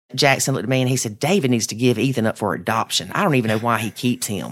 Jackson looked at me and he said, David needs to give Ethan up for adoption. I don't even know why he keeps him.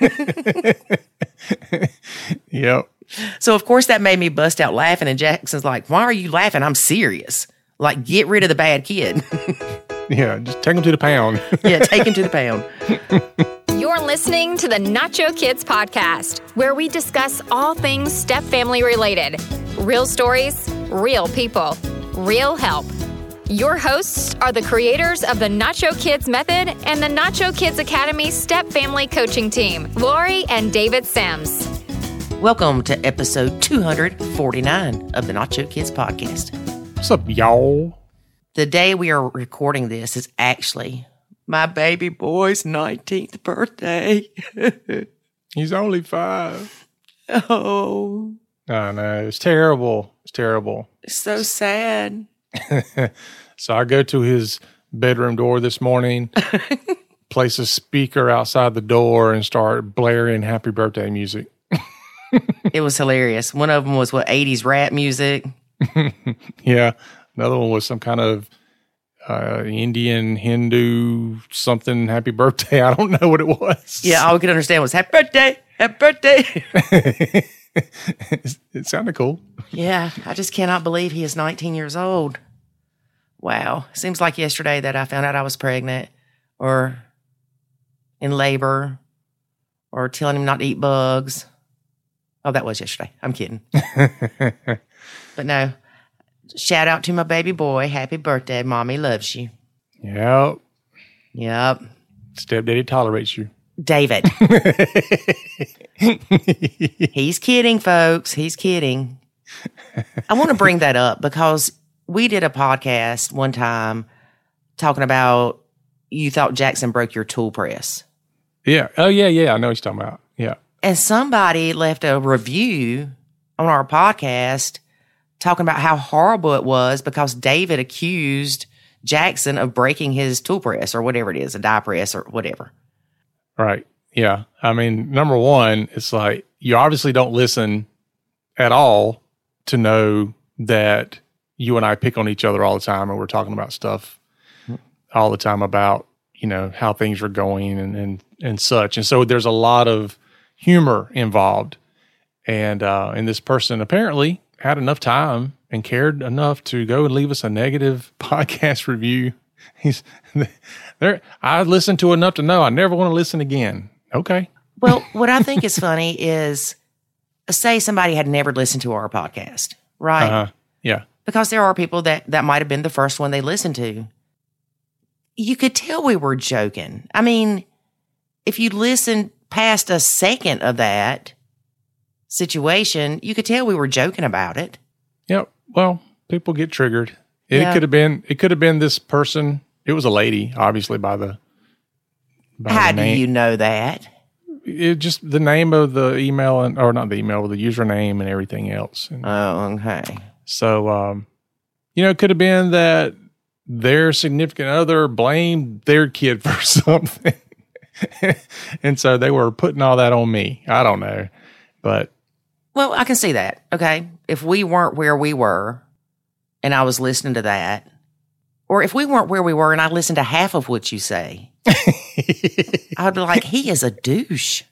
Yep. So, of course, that made me bust out laughing. And Jackson's like, why are you laughing? I'm serious. Like, get rid of the bad kid. Yeah, just take him to the pound. Yeah, take him to the pound. You're listening to the Nacho Kids Podcast, where we discuss all things step family related. Real stories, real people, real help. Your hosts are the creators of the Nacho Kids Method and the Nacho Kids Academy Step Family Coaching Team, Lori and David Sims. Welcome to episode 249 of the Nacho Kids Podcast. What's up, y'all? The day we are recording this is actually my baby boy's 19th birthday. He's only 5. Oh. I know. It's terrible. It's terrible. It's so sad. So I go to his bedroom door this morning, place a speaker outside the door, and start blaring happy birthday music. It was hilarious. One of them was, 80s rap music? Yeah. Another one was some kind of Indian, Hindu, something, happy birthday. I don't know what it was. Yeah, all we could understand was, happy birthday, happy birthday. It sounded cool. Yeah, I just cannot believe he is 19 years old. Wow. Seems like yesterday that I found out I was pregnant or in labor or telling him not to eat bugs. Oh, that was yesterday. I'm kidding. But no, shout out to my baby boy. Happy birthday. Mommy loves you. Yep. Yep. Stepdaddy tolerates you. David. He's kidding, folks. He's kidding. I want to bring that up because we did a podcast one time talking about you thought Jackson broke your tool press. Yeah. Oh, yeah. I know what you're talking about. Yeah. And somebody left a review on our podcast talking about how horrible it was because David accused Jackson of breaking his tool press or whatever it is, a die press or whatever. Right. Yeah. I mean, number one, it's like you obviously don't listen at all to know that you and I pick on each other all the time and we're talking about stuff all the time about, you know, how things are going and such. And so there's a lot of humor involved. And this person apparently had enough time and cared enough to go and leave us a negative podcast review. He's there. I listened to enough to know I never want to listen again. Okay. Well, what I think is funny is, say somebody had never listened to our podcast, right? Uh-huh. Yeah. Because there are people that might have been the first one they listened to. You could tell we were joking. I mean, if you listened past a second of that situation, you could tell we were joking about it. Yep. Well, people get triggered. It could have been this person. It was a lady, obviously, by the How do name. you know that? It just the name of the email or not the email, but the username and everything else. And Oh, okay. so, it could have been that their significant other blamed their kid for something. And so they were putting all that on me. I don't know. But Well, I can see that. Okay. If we weren't where we were and I was listening to that, or if we weren't where we were and I listened to half of what you say, I would be like, he is a douche.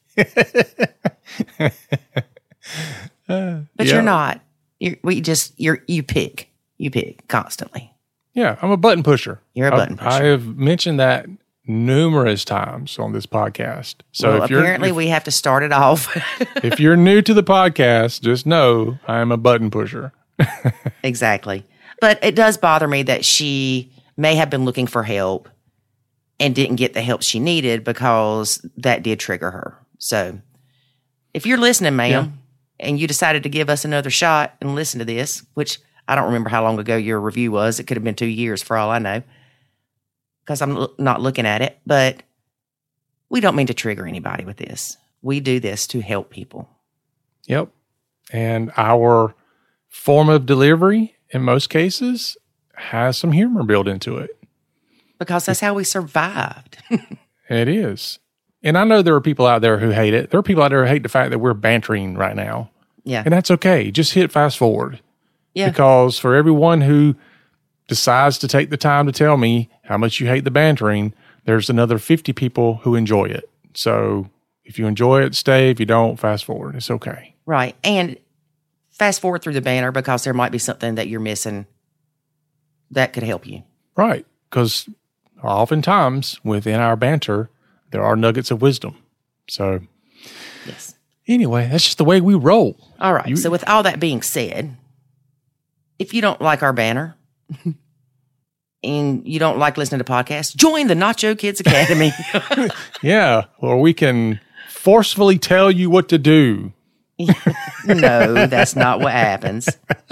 But you're not. You pick constantly. yeah, I'm a button pusher. You're a button pusher. I have mentioned that numerous times on this podcast. So Well, apparently we have to start it off. if you're new to the podcast, just know I am a button pusher. Exactly. But it does bother me that she may have been looking for help and didn't get the help she needed because that did trigger her. So if you're listening, ma'am, and you decided to give us another shot and listen to this, which I don't remember how long ago your review was. It could have been 2 years for all I know because I'm not looking at it. But we don't mean to trigger anybody with this. We do this to help people. Yep. And our form of delivery, in most cases, has some humor built into it. Because that's how we survived. It is. And I know there are people out there who hate it. There are people out there who hate the fact that we're bantering right now. Yeah. And that's okay. Just hit fast forward. Yeah. Because for everyone who decides to take the time to tell me how much you hate the bantering, there's another 50 people who enjoy it. So if you enjoy it, stay. If you don't, fast forward. It's okay. Right. And fast forward through the banter because there might be something that you're missing that could help you. Right. Because oftentimes within our banter, there are nuggets of wisdom. So Yes. anyway, that's just the way we roll. All right. So with all that being said, if you don't like our banner and you don't like listening to podcasts, join the Nacho Kids Academy. Yeah. Or we can forcefully tell you what to do. No, that's not what happens.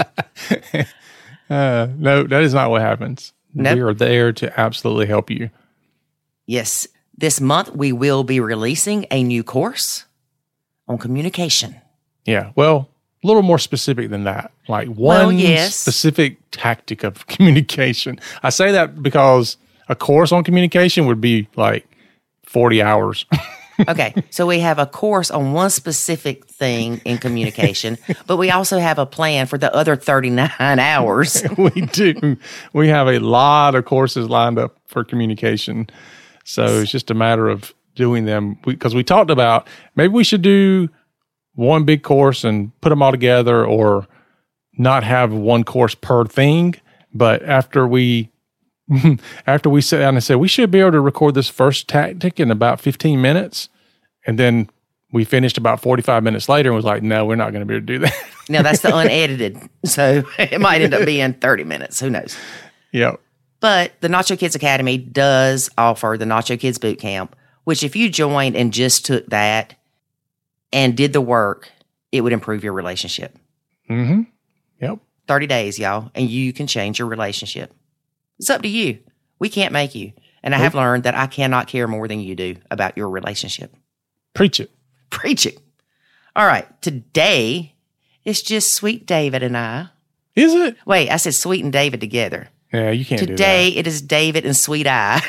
No, that is not what happens. Nope. We are there to absolutely help you. Yes. This month, we will be releasing a new course on communication. Yeah. Well, a little more specific than that. Like one specific tactic of communication. I say that because a course on communication would be like 40 hours. Okay. So we have a course on one specific thing in communication, but we also have a plan for the other 39 hours. We do. We have a lot of courses lined up for communication. So it's just a matter of doing them. Because we talked about maybe we should do one big course and put them all together, or not have one course per thing. But after we sat down and said, we should be able to record this first tactic in about 15 minutes. And then we finished about 45 minutes later and was like, no, we're not going to be able to do that. Now, that's the unedited. So it might end up being 30 minutes. Who knows? Yeah. But the Nacho Kids Academy does offer the Nacho Kids Boot Camp, which if you joined and just took that and did the work, it would improve your relationship. Mm-hmm. Yep. 30 days, y'all, and you can change your relationship. It's up to you. We can't make you. And I have learned that I cannot care more than you do about your relationship. Preach it. Preach it. All right. Today, it's just Sweet David and I. Is it? Wait, I said Sweet and David together. Yeah, you can't do that. Today, it is David and Sweet I.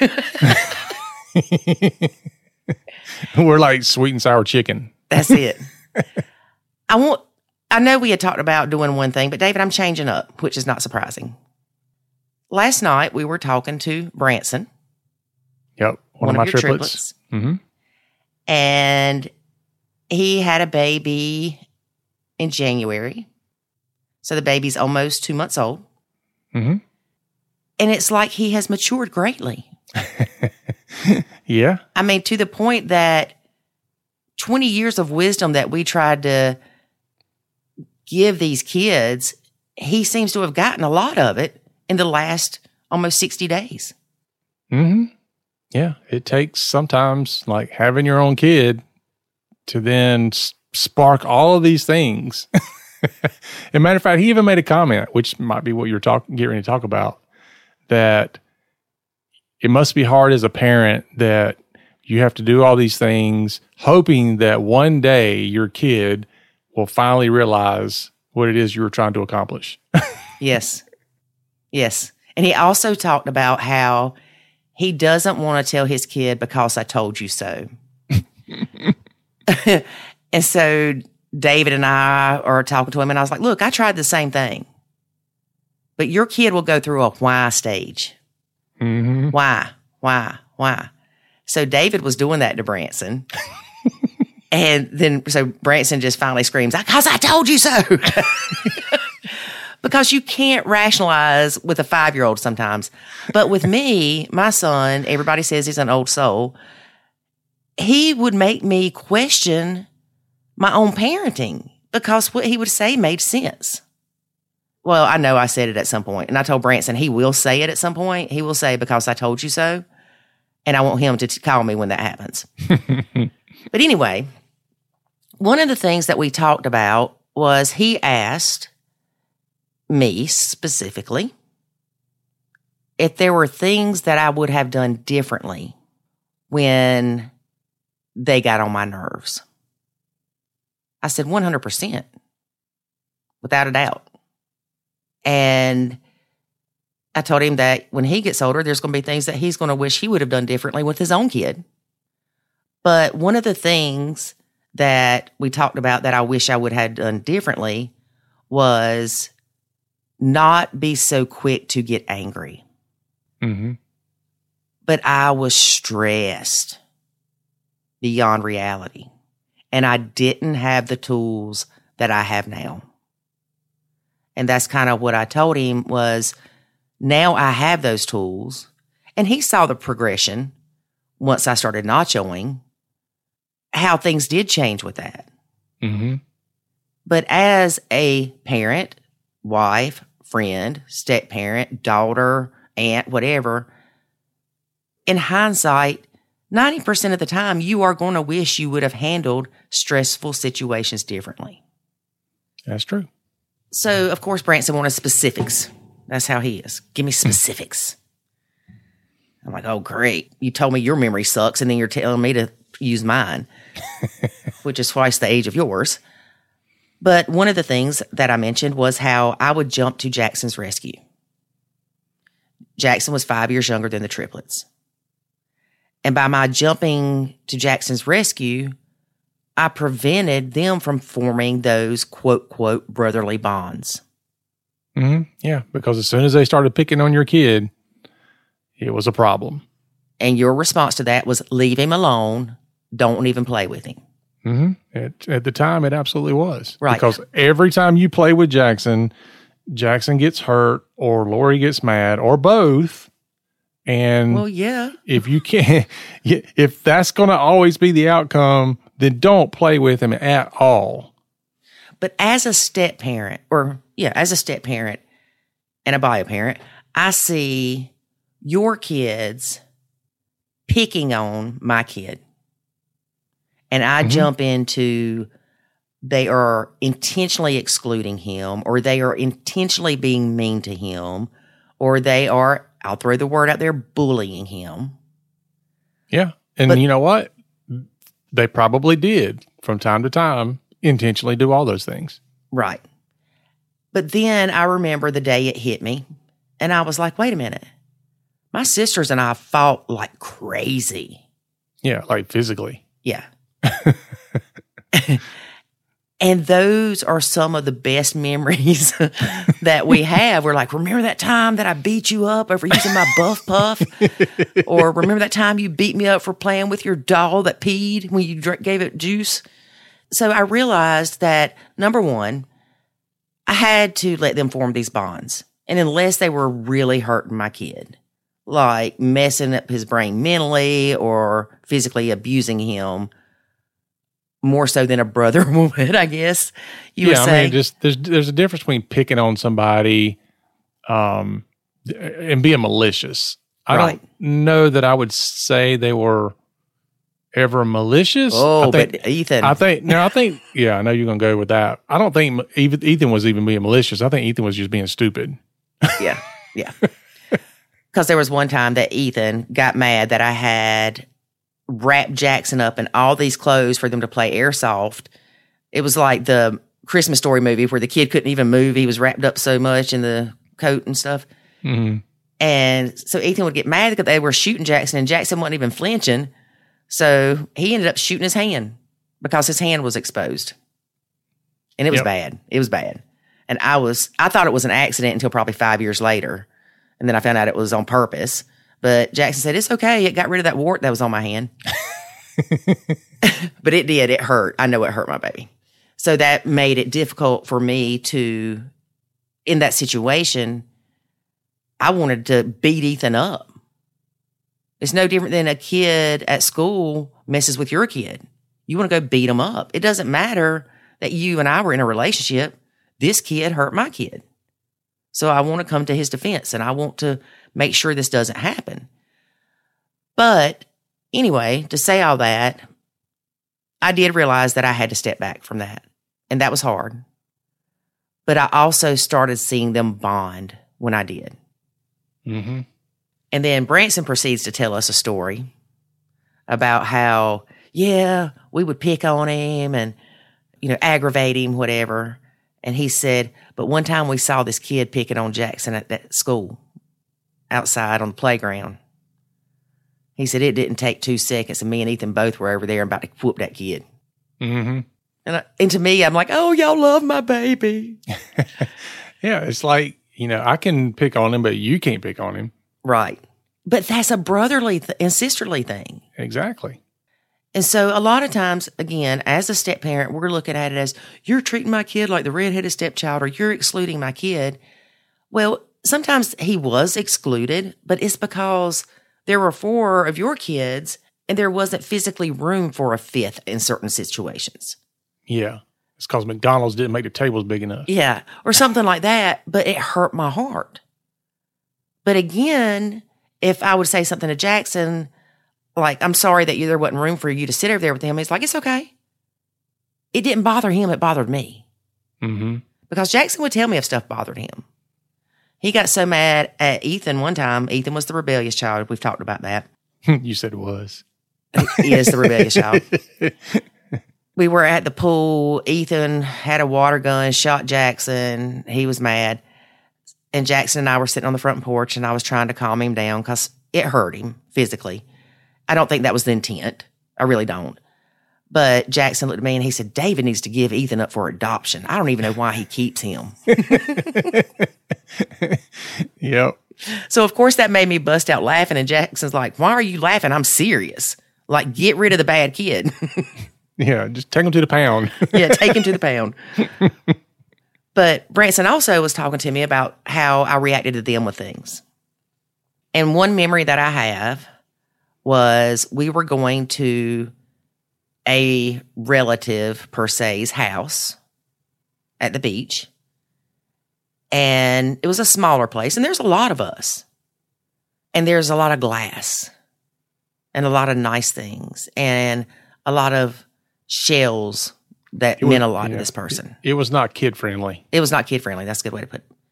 We're like sweet and sour chicken. That's it. I know we had talked about doing one thing, but David, I'm changing up, which is not surprising. Last night, we were talking to Branson. Yep. One of my your triplets. Mm-hmm. And he had a baby in January. So the baby's almost 2 months old. Mm-hmm. And it's like he has matured greatly. Yeah. I mean, to the point that 20 years of wisdom that we tried to give these kids, he seems to have gotten a lot of it in the last almost 60 days. Mm-hmm. Yeah. It takes sometimes like having your own kid to then spark all of these things. As a matter of fact, he even made a comment, which might be what you're getting ready to talk about, that it must be hard as a parent that you have to do all these things, hoping that one day your kid will finally realize what it is you were trying to accomplish. Yes. Yes. And he also talked about how he doesn't want to tell his kid because I told you so. And so David and I are talking to him, and I was like, look, I tried the same thing. But your kid will go through a why stage. Mm-hmm. Why? So David was doing that to Branson. And then, so Branson just finally screams, because I told you so. Because you can't rationalize with a 5-year-old sometimes. But with me, my son, everybody says he's an old soul. He would make me question my own parenting because what he would say made sense. Well, I know I said it at some point, and I told Branson he will say it at some point. He will say, because I told you so. And I want him to call me when that happens. But anyway, one of the things that we talked about was he asked me specifically if there were things that I would have done differently when they got on my nerves. I said 100%, without a doubt. And I told him that when he gets older, there's going to be things that he's going to wish he would have done differently with his own kid. But one of the things that we talked about that I wish I would have done differently was not be so quick to get angry. Mm-hmm. But I was stressed beyond reality. And I didn't have the tools that I have now. And that's kind of what I told him was, now I have those tools. And he saw the progression once I started nachoing, how things did change with that. Mm-hmm. But as a parent, wife, friend, step-parent, daughter, aunt, whatever, in hindsight, 90% of the time, you are going to wish you would have handled stressful situations differently. That's true. So, of course, Branson wanted specifics. That's how he is. Give me specifics. I'm like, oh, great. You told me your memory sucks, and then you're telling me to use mine, which is twice the age of yours. But one of the things that I mentioned was how I would jump to Jackson's rescue. Jackson was 5 years younger than the triplets. And by my jumping to Jackson's rescue, I prevented them from forming those quote, quote, brotherly bonds. Mm-hmm. Yeah, because as soon as they started picking on your kid, it was a problem. And your response to that was, leave him alone. Don't even play with him. Mm-hmm. At the time, it absolutely was. Right. Because every time you play with Jackson, Jackson gets hurt or Lori gets mad or both. And well, yeah. If you can't, if that's going to always be the outcome, then don't play with him at all. But as a step parent, as a step parent and a bio parent, I see your kids picking on my kid. And I jump into, they are intentionally excluding him, or they are intentionally being mean to him, or they are, I'll throw the word out there, bullying him. Yeah. And you know what? They probably did from time to time intentionally do all those things. Right. But then I remember the day it hit me, and I was like, wait a minute. My sisters and I fought like crazy. Yeah, like physically. Yeah. And those are some of the best memories that we have. We're like, remember that time that I beat you up over using my Buff Puff? Or remember that time you beat me up for playing with your doll that peed when you gave it juice? So I realized that, number one, I had to let them form these bonds. And unless they were really hurting my kid, like messing up his brain mentally or physically abusing him, more so than a brother would, I guess you would say. I mean, just there's a difference between picking on somebody and being malicious. I don't know that I would say they were ever malicious. Oh, but Ethan. I think, yeah, I know you're going to go with that. I don't think Ethan was even being malicious. I think Ethan was just being stupid. Yeah. Because there was one time that Ethan got mad that I had wrapped Jackson up in all these clothes for them to play airsoft. It was like the Christmas Story movie where the kid couldn't even move. He was wrapped up so much in the coat and stuff. Mm-hmm. And so Ethan would get mad because they were shooting Jackson, and Jackson wasn't even flinching. So he ended up shooting his hand because his hand was exposed. And it was bad. It was bad. And I thought it was an accident until probably 5 years later. And then I found out it was on purpose. But Jackson said, it's okay. It got rid of that wart that was on my hand. But it did. It hurt. I know it hurt my baby. So that made it difficult for me to, in that situation, I wanted to beat Ethan up. It's no different than a kid at school messes with your kid. You want to go beat him up. It doesn't matter that you and I were in a relationship. This kid hurt my kid. So I want to come to his defense, and I want to make sure this doesn't happen. But anyway, to say all that, I did realize that I had to step back from that. And that was hard. But I also started seeing them bond when I did. Mm-hmm. And then Branson proceeds to tell us a story about how, we would pick on him and, aggravate him, whatever. And he said, but one time we saw this kid picking on Jackson at that school outside on the playground. He said it didn't take 2 seconds, and me and Ethan both were over there about to whoop that kid. Mm-hmm. And to me, I'm like, oh, y'all love my baby. Yeah, it's like, I can pick on him, but you can't pick on him. Right. But that's a brotherly and sisterly thing. Exactly. And so a lot of times, again, as a step parent, we're looking at it as you're treating my kid like the redheaded stepchild or you're excluding my kid. Well, sometimes he was excluded, but it's because there were 4 of your kids and there wasn't physically room for a 5th in certain situations. Yeah. It's because McDonald's didn't make the tables big enough. Yeah. Or something like that, but it hurt my heart. But again, if I would say something to Jackson, like, I'm sorry that there wasn't room for you to sit over there with him. He's like, it's okay. It didn't bother him. It bothered me. Mm-hmm. Because Jackson would tell me if stuff bothered him. He got so mad at Ethan one time. Ethan was the rebellious child. We've talked about that. You said it was. He is the rebellious child. We were at the pool. Ethan had a water gun, shot Jackson. He was mad. And Jackson and I were sitting on the front porch, and I was trying to calm him down because it hurt him physically. I don't think that was the intent. I really don't. But Jackson looked at me and he said, David needs to give Ethan up for adoption. I don't even know why he keeps him. Yep. So, of course, that made me bust out laughing. And Jackson's like, why are you laughing? I'm serious. Like, get rid of the bad kid. Yeah, just take him to the pound. Yeah, take him to the pound. But Branson also was talking to me about how I reacted to them with things. And one memory that I have was we were going to a relative per se's house at the beach. And it was a smaller place. And there's a lot of us. And there's a lot of glass. And a lot of nice things. And a lot of shells that meant a lot to this person. It was not kid-friendly. It was not kid-friendly. That's a good way to put it.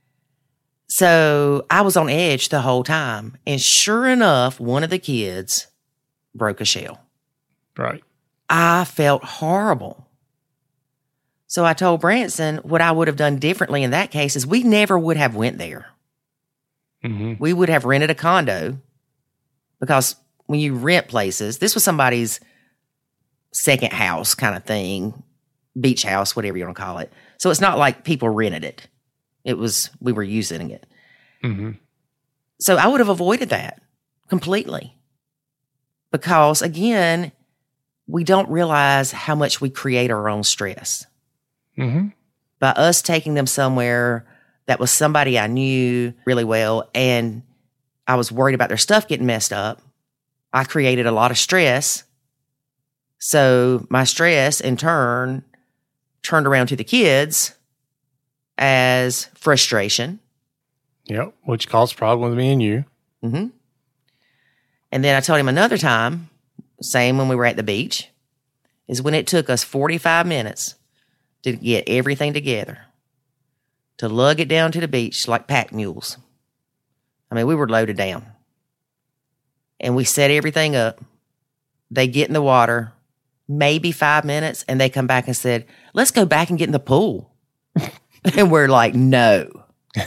So I was on edge the whole time. And sure enough, one of the kids broke a shell. Right. I felt horrible. So I told Branson what I would have done differently in that case is we never would have went there. Mm-hmm. We would have rented a condo because when you rent places, this was somebody's second house kind of thing, beach house, whatever you want to call it. So it's not like people rented it. We were using it. Mm-hmm. So I would have avoided that completely because, again, we don't realize how much we create our own stress. Mm-hmm. By us taking them somewhere that was somebody I knew really well and I was worried about their stuff getting messed up, I created a lot of stress. So my stress, in turn, turned around to the kids as frustration. Yep, which caused problems with me and you. Mm-hmm. And then I told him another time, same when we were at the beach, is when it took us 45 minutes to get everything together, to lug it down to the beach like pack mules. I mean, we were loaded down. And we set everything up. They get in the water, maybe 5 minutes, and they come back and said, let's go back and get in the pool. And we're like, no.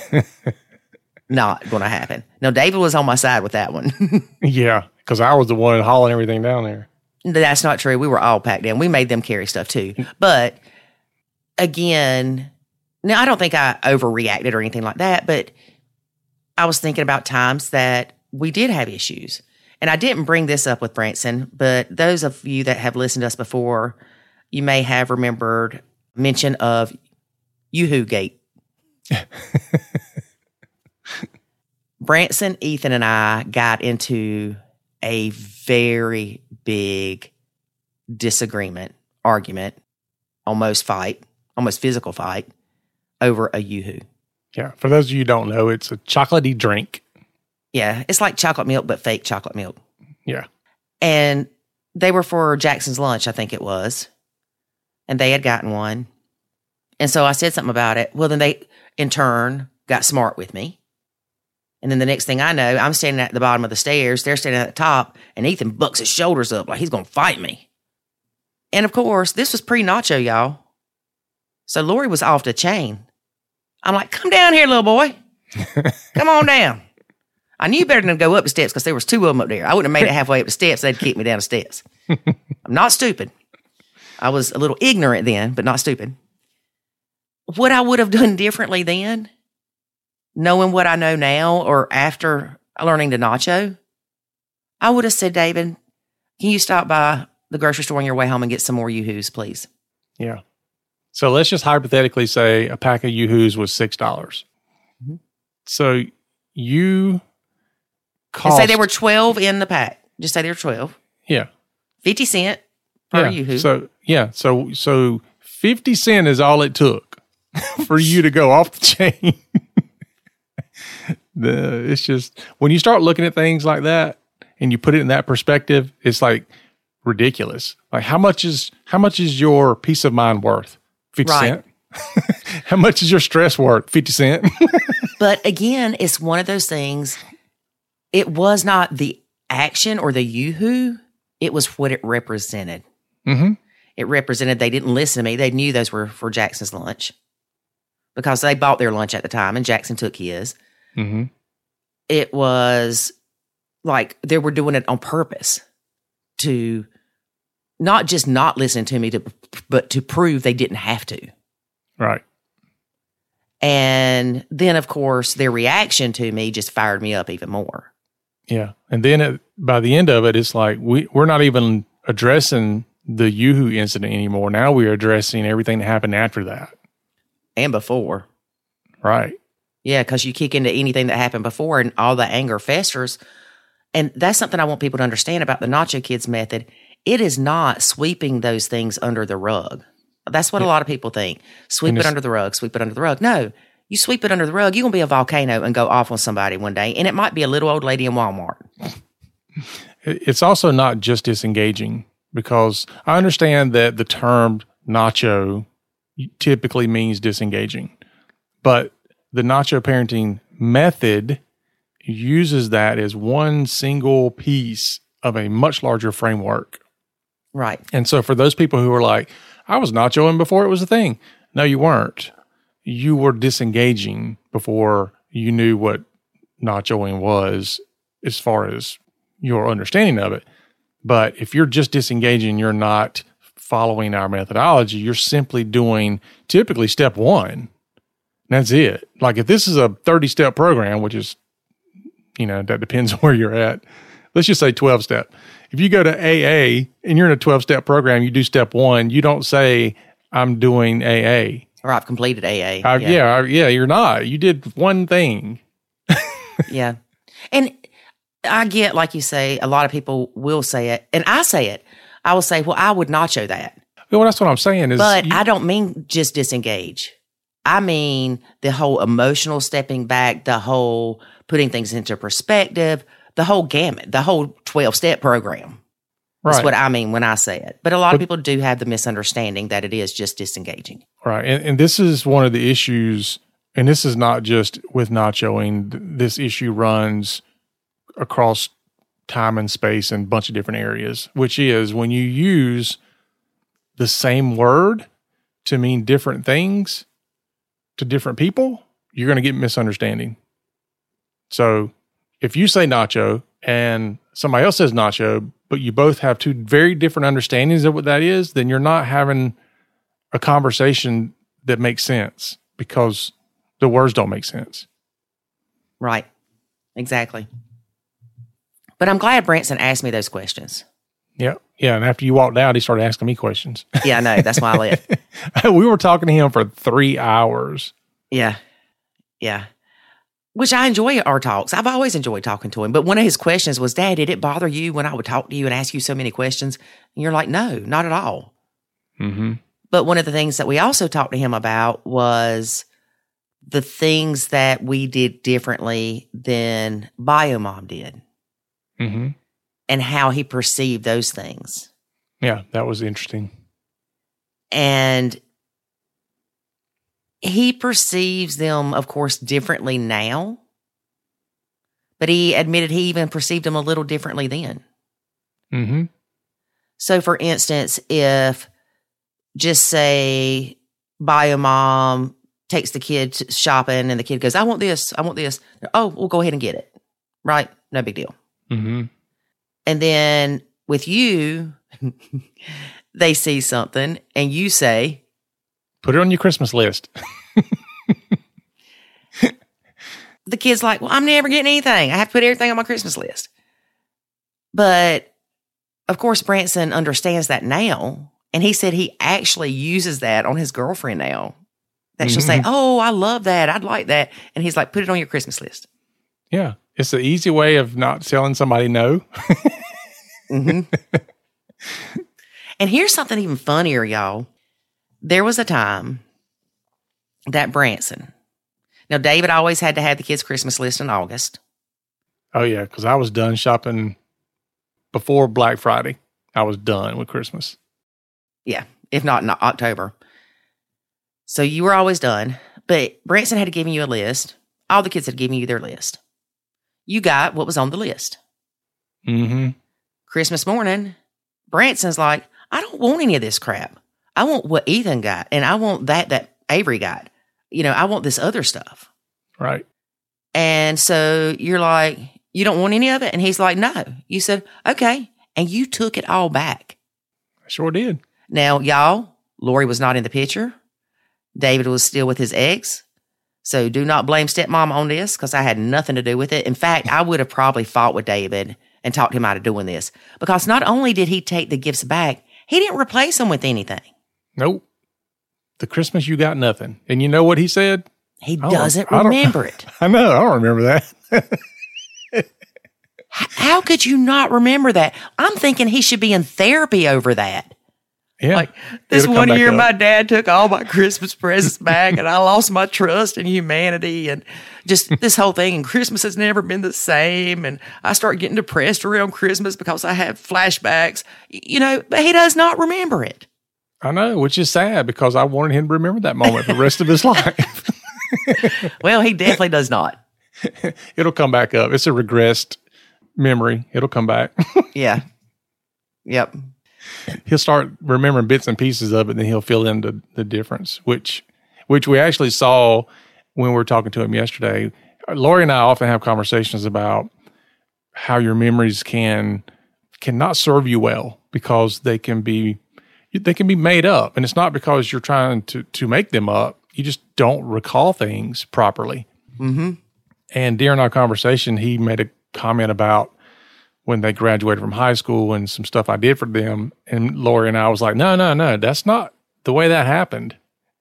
Not going to happen. No, David was on my side with that one. Yeah, because I was the one hauling everything down there. That's not true. We were all packed down. We made them carry stuff too. But again, now I don't think I overreacted or anything like that, but I was thinking about times that we did have issues. And I didn't bring this up with Branson, but those of you that have listened to us before, you may have remembered mention of Yoo-Hoo Gate. Branson, Ethan, and I got into a very big disagreement, argument, almost physical fight over a Yoo-Hoo. Yeah, for those of you who don't know, it's a chocolatey drink. Yeah, it's like chocolate milk, but fake chocolate milk. Yeah. And they were for Jackson's lunch, I think it was. And they had gotten one. And so I said something about it. Well, then they, in turn, got smart with me. And then the next thing I know, I'm standing at the bottom of the stairs. They're standing at the top. And Ethan bucks his shoulders up like he's going to fight me. And, of course, this was pre-Nacho, y'all. So Lori was off the chain. I'm like, come down here, little boy. Come on down. I knew better than to go up the steps because there was 2 of them up there. I wouldn't have made it halfway up the steps. They'd kick me down the steps. I'm not stupid. I was a little ignorant then, but not stupid. What I would have done differently then knowing what I know now or after learning to nacho, I would have said, David, can you stop by the grocery store on your way home and get some more Yoo-Hoos, please? Yeah. So let's just hypothetically say a pack of Yoo-Hoos was $6. Mm-hmm. So you cost... And say there were 12 in the pack. Just say there were 12. Yeah. 50 cents per Yoo-Hoo. So 50 cents is all it took for you to go off the chain. It's just, when you start looking at things like that and you put it in that perspective, it's like ridiculous. Like how much is your peace of mind worth? 50 cents. How much is your stress worth? 50 cents. But again, it's one of those things. It was not the action or the Yoo-Hoo. It was what it represented. Mm-hmm. It represented they didn't listen to me. They knew those were for Jackson's lunch because they bought their lunch at the time and Jackson took his. Mm-hmm. It was like they were doing it on purpose to not just not listen to me, but to prove they didn't have to. Right. And then, of course, their reaction to me just fired me up even more. Yeah. And then by the end of it, it's like we're not even addressing the Yoo-Hoo incident anymore. Now we're addressing everything that happened after that. And before. Right. Yeah, because you kick into anything that happened before and all the anger festers. And that's something I want people to understand about the Nacho Kids method. It is not sweeping those things under the rug. That's what a lot of people think. Sweep it under the rug, sweep it under the rug. No, you sweep it under the rug, you're going to be a volcano and go off on somebody one day. And it might be a little old lady in Walmart. It's also not just disengaging, because I understand that the term nacho typically means disengaging. But the nacho parenting method uses that as one single piece of a much larger framework. Right. And so for those people who are like, I was nachoing before it was a thing. No, you weren't. You were disengaging before you knew what nachoing was as far as your understanding of it. But if you're just disengaging, you're not following our methodology. You're simply doing typically step one. That's it. Like if this is a 30-step program, which is, that depends on where you're at. Let's just say 12-step. If you go to AA and you're in a 12-step program, you do step one, you don't say, I'm doing AA. Or I've completed AA. You're not. You did one thing. Yeah. And I get, like you say, a lot of people will say it, and I say it. I will say, well, I would nacho that. Well, that's what I'm saying. But I don't mean just disengage. I mean the whole emotional stepping back, the whole putting things into perspective, the whole gamut, the whole 12-step program. Right. That's what I mean when I say it. But a lot of people do have the misunderstanding that it is just disengaging. Right. And this is one of the issues, and this is not just with nachoing. This issue runs across time and space in a bunch of different areas, which is when you use the same word to mean different things to different people, you're going to get misunderstanding. So if you say nacho and somebody else says nacho, but you both have two very different understandings of what that is, then you're not having a conversation that makes sense because the words don't make sense. Right. Exactly. But I'm glad Branson asked me those questions. Yeah. Yeah. And after you walked out, he started asking me questions. Yeah, I know. That's why I left. We were talking to him for 3 hours. Yeah. Yeah. Which I enjoy our talks. I've always enjoyed talking to him. But one of his questions was, Dad, did it bother you when I would talk to you and ask you so many questions? And you're like, no, not at all. Mm-hmm. But one of the things that we also talked to him about was the things that we did differently than Biomom did. Mm-hmm. And how he perceived those things. Yeah, that was interesting. And he perceives them, of course, differently now. But he admitted he even perceived them a little differently then. Mm-hmm. So, for instance, if just say Biomom takes the kid shopping and the kid goes, I want this. Oh, we'll go ahead and get it. Right? No big deal. Mm-hmm. And then with you, they see something and you say, put it on your Christmas list. the kid's like, well, I'm never getting anything. I have to put everything on my Christmas list. But of course, Branson understands that now. And he said he actually uses that on his girlfriend now. That she'll say, oh, I love that. I'd like that. And he's like, put it on your Christmas list. Yeah. It's the easy way of not telling somebody no. And here's something even funnier, y'all. There was a time that Branson, now David always had to have the kids' Christmas list in August. Oh, yeah, because I was done shopping before Black Friday. I was done with Christmas. Yeah, if not in October. So you were always done. But Branson had given you a list. All the kids had given you their list. You got what was on the list. Christmas morning, Branson's like, I don't want any of this crap. I want what Ethan got, and I want that Avery got. You know, I want this other stuff. Right. And so you're like, you don't want any of it? And he's like, no. You said, okay. And you took it all back. I sure did. Now, y'all, Lori was not in the picture. David was still with his ex. So do not blame stepmom on this, because I had nothing to do with it. In fact, I would have probably fought with David and talked him out of doing this, because not only did he take the gifts back, he didn't replace them with anything. Nope. The Christmas you got nothing. And you know what he said? He doesn't remember it. I know. I don't remember that. How could you not remember that? I'm thinking he should be in therapy over that. Yeah. Like, this one year, my dad took all my Christmas presents back, and I lost my trust in humanity, and just this whole thing. And Christmas has never been the same. And I start getting depressed around Christmas because I have flashbacks, you know, but he does not remember it. I know, which is sad, because I wanted him to remember that moment for the rest of his life. Well, he definitely does not. It'll come back up. It's a regressed memory. It'll come back. Yeah. Yep. He'll start remembering bits and pieces of it, and then he'll fill in the difference, which we actually saw when we were talking to him yesterday. Lori and I often have conversations about how your memories cannot serve you well, because they can be made up, and it's not because you're trying to make them up. You just don't recall things properly. And during our conversation, he made a comment about when they graduated from high school and some stuff I did for them. And Lori and I was like, no, that's not the way that happened.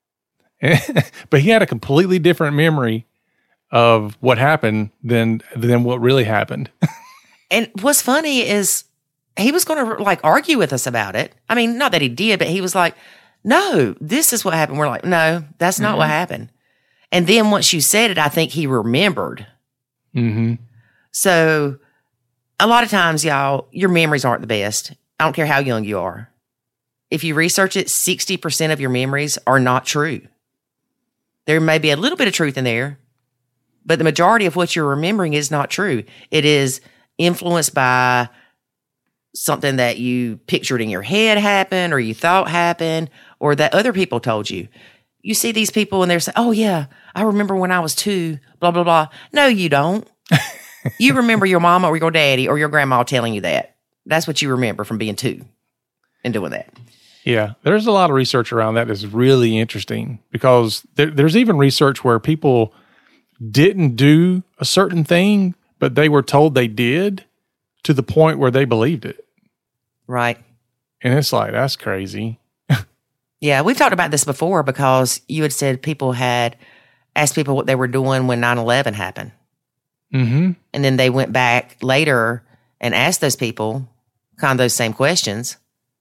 But he had a completely different memory of what happened than what really happened. And what's funny is he was going to argue with us about it. I mean, not that he did, but he was like, no, this is what happened. We're like, no, that's not what happened. And then once you said it, I think he remembered. So a lot of times, y'all, your memories aren't the best. I don't care how young you are. If you research it, 60% of your memories are not true. There may be a little bit of truth in there, but the majority of what you're remembering is not true. It is influenced by something that you pictured in your head happened, or you thought happened, or that other people told you. You see these people and they're saying, oh yeah, I remember when I was 2, blah, blah, blah. No, you don't. You remember your mama or your daddy or your grandma telling you that. That's what you remember from being 2 and doing that. Yeah, there's a lot of research around that that's really interesting, because there's even research where people didn't do a certain thing, but they were told they did, to the point where they believed it. Right. And it's like, that's crazy. Yeah, we've talked about this before, because you had said people had asked people what they were doing when 9/11 happened. And then they went back later and asked those people kind of those same questions.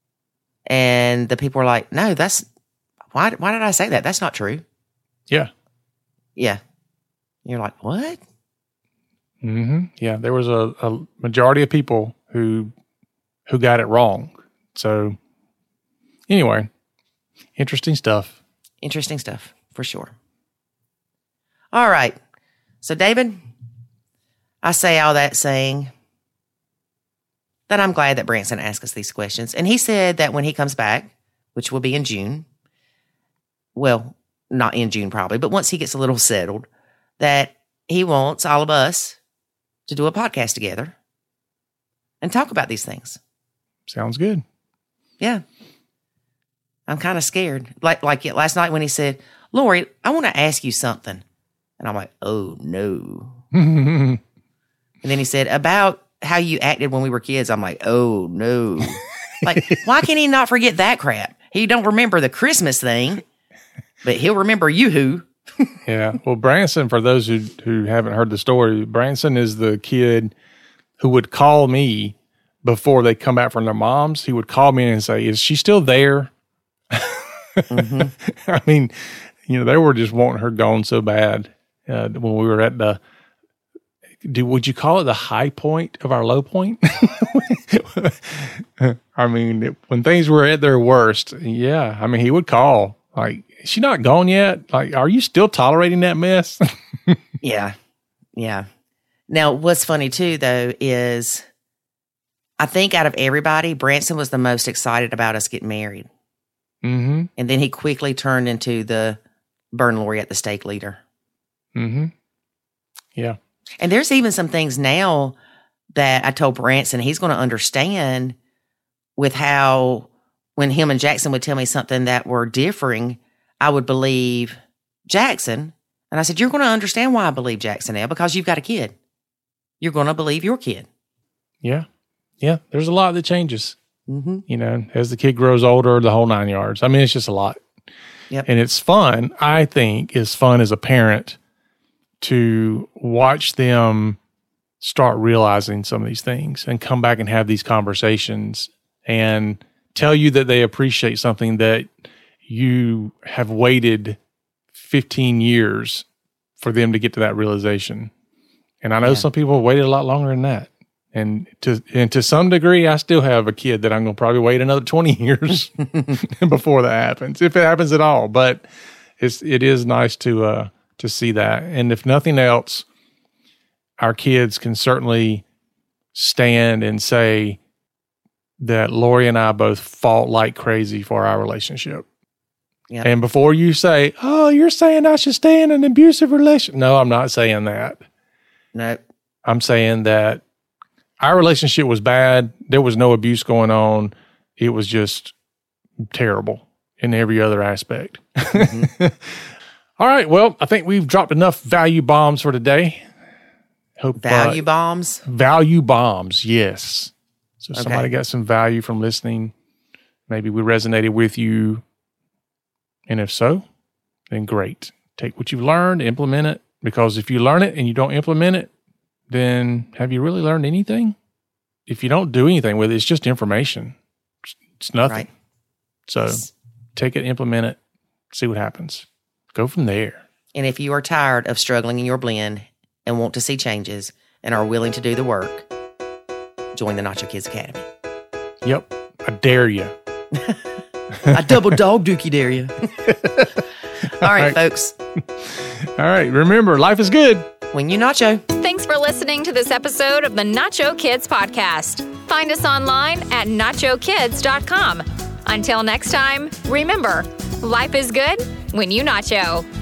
And the people were like, no, why did I say that? That's not true. Yeah. Yeah. You're like, what? Yeah, there was a majority of people who got it wrong. So anyway, interesting stuff. Interesting stuff, for sure. All right. So, David, I say all that saying that I'm glad that Branson asked us these questions. And he said that when he comes back, which will be in June, well, not in June probably, but once he gets a little settled, that he wants all of us to do a podcast together and talk about these things. Sounds good. Yeah. I'm kind of scared. Like last night when he said, Lori, I want to ask you something. And I'm like, oh, no. And then he said, about how you acted when we were kids. I'm like, oh, no. Like, why can he not forget that crap? He don't remember the Christmas thing, but he'll remember Yoo-hoo. Yeah. Well, Branson, for those who haven't heard the story, Branson is the kid who would call me before they come back from their moms. He would call me and say, is she still there? Mm-hmm. I mean, they were just wanting her gone so bad when we were at would you call it the high point of our low point? I mean, when things were at their worst, yeah. I mean, he would call, like, is she not gone yet? Like, are you still tolerating that mess? Yeah. Yeah. Now, what's funny too, though, is I think out of everybody, Branson was the most excited about us getting married. Mm-hmm. And then he quickly turned into the burn Lori at the stake leader. Mm-hmm. Yeah. And there's even some things now that I told Branson he's going to understand with how when him and Jackson would tell me something that were differing, I would believe Jackson. And I said, you're going to understand why I believe Jackson now because you've got a kid. You're going to believe your kid. Yeah. Yeah. There's a lot that changes, mm-hmm. As the kid grows older, the whole 9 yards. I mean, it's just a lot. Yep. And it's fun. I think it's fun as a parent to watch them start realizing some of these things and come back and have these conversations and tell you that they appreciate something that you have waited 15 years for them to get to that realization. And I know some people have waited a lot longer than that. And to some degree, I still have a kid that I'm going to probably wait another 20 years before that happens, if it happens at all. But it is nice to see that. And if nothing else, our kids can certainly stand and say that Lori and I both fought like crazy for our relationship. Yep. And before you say, oh, you're saying I should stay in an abusive relationship. No, I'm not saying that. No. I'm saying that our relationship was bad. There was no abuse going on. It was just terrible in every other aspect. Mm-hmm. All right. Well, I think we've dropped enough value bombs for today. Value bombs? Value bombs, yes. So somebody got some value from listening. Maybe we resonated with you. And if so, then great. Take what you've learned, implement it. Because if you learn it and you don't implement it, then have you really learned anything? If you don't do anything with it, it's just information. It's nothing. Right. So take it, implement it, see what happens. Go from there. And if you are tired of struggling in your blend and want to see changes and are willing to do the work, join the Nacho Kids Academy. Yep. I dare you. I double dog dookie dare you. All right, folks. All right. Remember, life is good when you nacho. Thanks for listening to this episode of the Nacho Kids Podcast. Find us online at nachokids.com. Until next time, remember, life is good when you nacho.